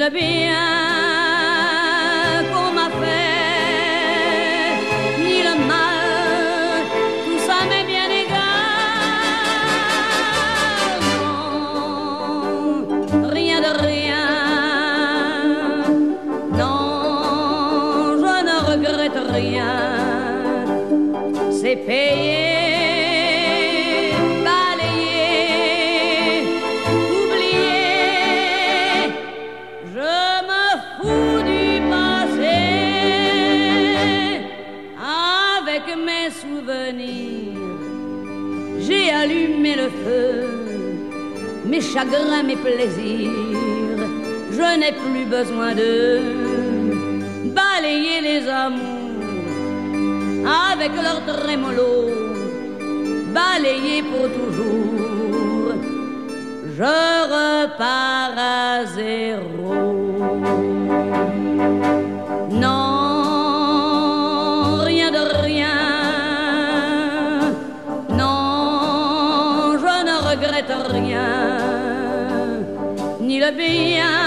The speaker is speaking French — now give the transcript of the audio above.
le bien qu'on m'a fait, ni le mal, tout ça m'est bien égal. Non, rien de rien, non, je ne regrette rien, c'est payé. Mes souvenirs, j'ai allumé le feu, mes chagrins, mes plaisirs, je n'ai plus besoin de balayer les amours avec leur trémolo, balayer pour toujours, je repars à zéro. Non, rien, ni le bien